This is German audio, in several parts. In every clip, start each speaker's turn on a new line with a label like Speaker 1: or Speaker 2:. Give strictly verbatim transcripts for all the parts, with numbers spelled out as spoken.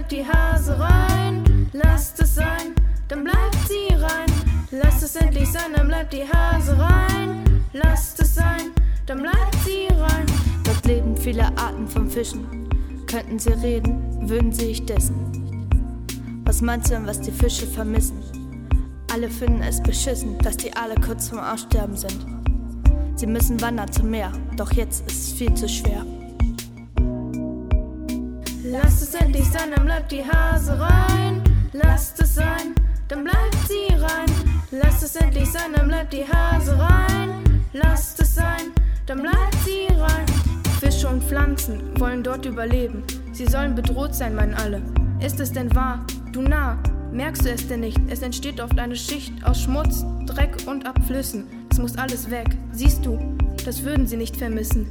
Speaker 1: bleibt die Hase rein. Lasst es sein, dann bleibt sie rein. Lasst es endlich sein, dann bleibt die Hase rein. Lasst es sein, dann bleibt sie rein. Dort leben viele Arten von Fischen. Könnten sie reden, würden sie ich dessen. Was meinst du denn, was die Fische vermissen? Alle finden es beschissen, dass die alle kurz vorm Aussterben sind. Sie müssen wandern zum Meer, doch jetzt ist es viel zu schwer. Lasst es endlich sein, dann bleibt die Hase rein. Lasst es sein, dann bleibt sie rein. Lasst es endlich sein, dann bleibt die Hase rein. Lasst es sein, dann bleibt sie rein. Fische und Pflanzen wollen dort überleben. Sie sollen bedroht sein, meinen alle. Ist es denn wahr? Du Narr, merkst du es denn nicht? Es entsteht oft eine Schicht aus Schmutz, Dreck und Abflüssen. Es muss alles weg. Siehst du, das würden sie nicht vermissen.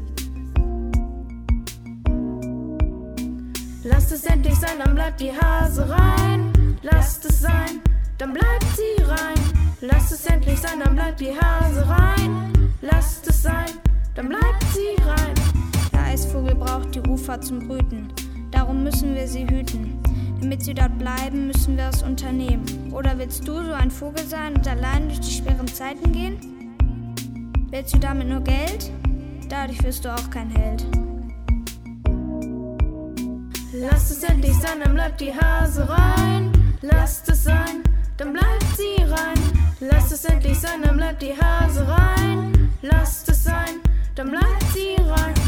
Speaker 1: Lasst es endlich sein, dann bleibt die Hase rein. Lasst es sein, dann bleibt sie rein. Lasst es endlich sein, dann bleibt die Hase rein. Lasst es sein, dann bleibt sie rein.
Speaker 2: Der Eisvogel braucht die Ufer zum Brüten. Darum müssen wir sie hüten. Damit sie dort bleiben, müssen wir es unternehmen. Oder willst du so ein Vogel sein und allein durch die schweren Zeiten gehen? Willst du damit nur Geld? Dadurch wirst du auch kein Held.
Speaker 1: Lasst es endlich sein, dann bleibt die Hase rein. Lasst es sein, dann bleibt sie rein. Lasst es endlich sein, dann bleibt die Hase rein. Lasst es sein, dann bleibt sie rein.